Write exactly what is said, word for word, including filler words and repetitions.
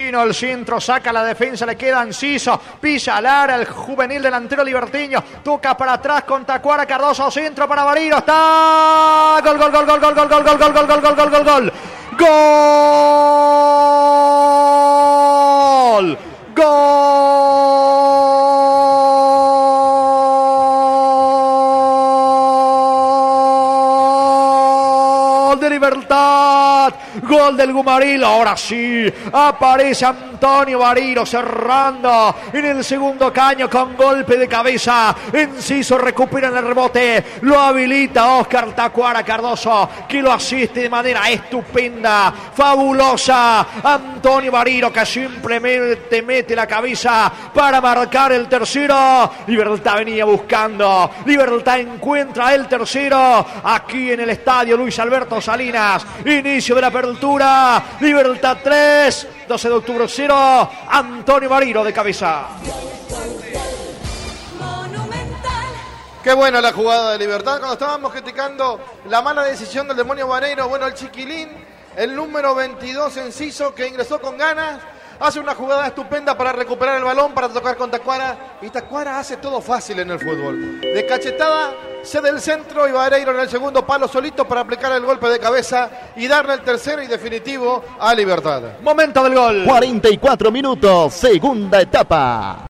Vino el centro, saca la defensa, le queda Enciso, pisa al área el juvenil delantero libertiño, toca para atrás con Tacuara, Cardoso, centro para Bariro, está gol, gol, gol, gol, gol, gol, gol, gol, gol, gol, gol, gol, gol, gol, gol, gol, gol de Libertad, gol del Gumarilo, ahora sí, aparece Antonio Bariro cerrando en el segundo caño con golpe de cabeza, Enciso recupera en el rebote, lo habilita Oscar Tacuara Cardoso, que lo asiste de manera estupenda, fabulosa, Antonio Bariro que simplemente mete la cabeza para marcar el tercero. Libertad venía buscando, Libertad encuentra el tercero aquí en el estadio Luis Alberto Salinas, inicio de la apertura, Libertad tres, doce de octubre cero, Antonio Bariro de cabeza. Qué buena la jugada de Libertad. Cuando estábamos criticando la mala decisión del demonio Vareiro, bueno, el chiquilín, el número veintidós Enciso, que ingresó con ganas, hace una jugada estupenda para recuperar el balón, para tocar con Tacuara, y Tacuara hace todo fácil en el fútbol. De cachetada, cede el centro y Vareiro en el segundo palo solito para aplicar el golpe de cabeza y darle el tercero y definitivo a Libertad. Momento del gol. cuarenta y cuatro minutos, segunda etapa.